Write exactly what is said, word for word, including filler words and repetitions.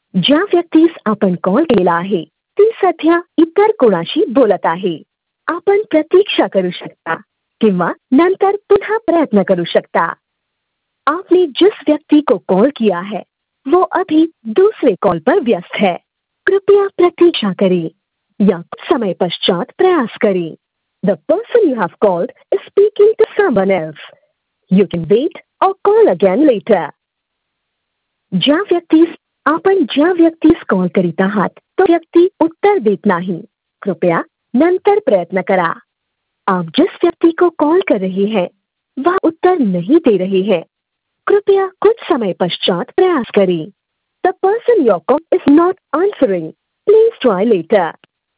ज्या व्यक्तीस आपण कॉल केला आहे ती सध्या इतर कोणाशी बोलत आहे. आपण प्रतीक्षा करू शकता किंवा नंतर पुनः प्रयत्न करू सकता. आपने जिस व्यक्ति को कॉल किया है वो अभी दूसरे कॉल पर व्यस्त है. कृपया प्रतीक्षा करें या कुछ समय पश्चात प्रयास करें. The person you have called is speaking to someone else. You can wait or call again later. ज्या व्यक्तीस आपण ज्या व्यक्तीस कॉल करीत आहात तो व्यक्ती उत्तर देत नाही. कृपया नंतर प्रयत्न करा. आप जिस व्यक्ति को कॉल कर रहे हैं वह उत्तर नहीं दे रहे हैं. कृपया कुछ समय पश्चात प्रयास करें. The person you're calling is not answering. Please try later.